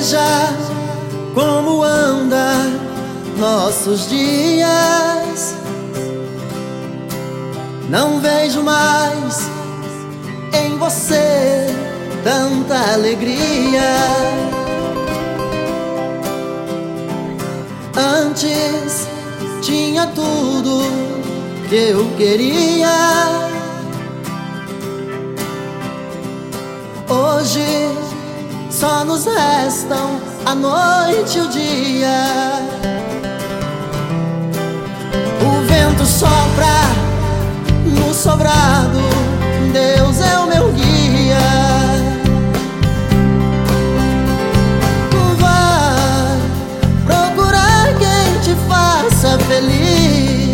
Veja como anda nossos dias. Não vejo mais em você tanta alegria. Antes tinha tudo que eu queria. Hoje só nos restam a noite e o dia. O vento sopra no sobrado, Deus é o meu guia. Vai procurar quem te faça feliz.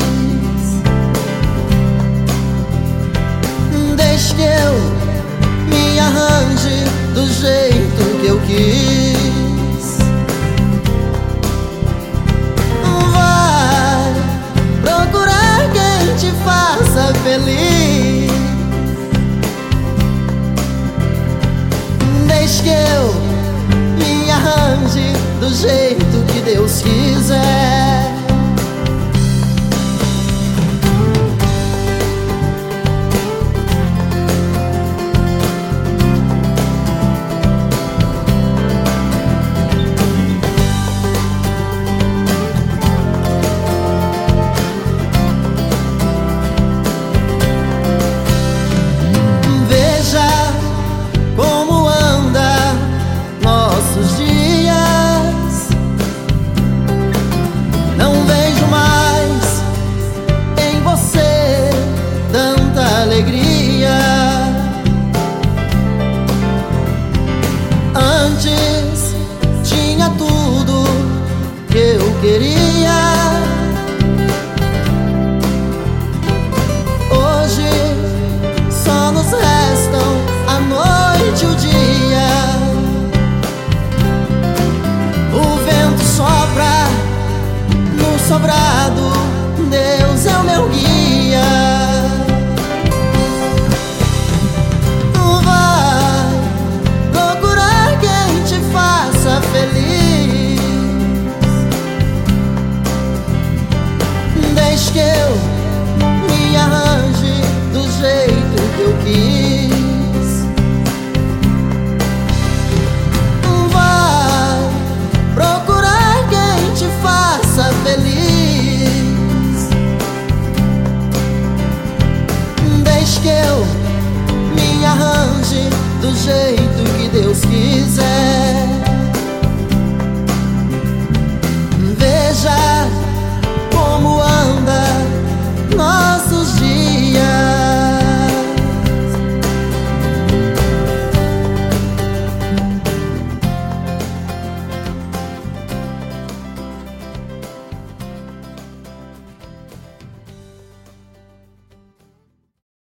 Deixe que eu me arranje do jeito que eu quis. Vai procurar quem te faça feliz. Deixe que eu me arranje do jeito que Deus quiser. Antes tinha tudo que eu queria. Hoje só nos restam a noite e o dia. O vento sopra no sobrado, Deus é o meu guia. Feliz. Deixe que eu me arranje do jeito que eu quis. Vai procurar quem te faça feliz. Deixe que eu me arranje do jeito que Deus quiser.